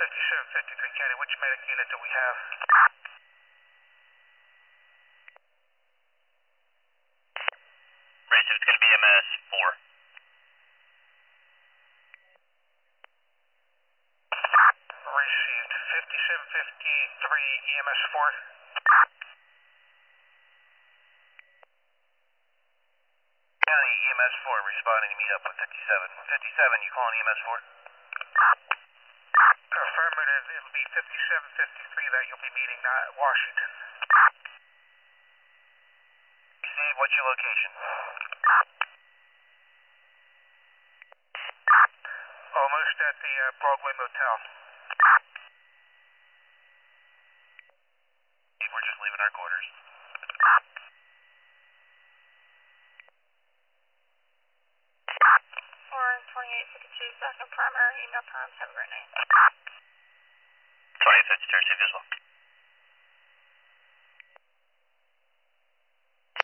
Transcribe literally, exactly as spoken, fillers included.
fifty-seven fifty-three County, which medic unit do we have? Race, it's going to be M S four. Received. fifty-seven fifty-three E M S four. County E M S four responding to meet up with fifty-seven. fifty-seven, you calling E M S four? Affirmative, it'll be fifty-seven fifty-three that you'll be meeting, not Washington. Steve, what's your location? Almost at the uh, Broadway Motel. Steve, we're just leaving our quarters. four twenty-eight fifty-two, second primary, email times, have a great night.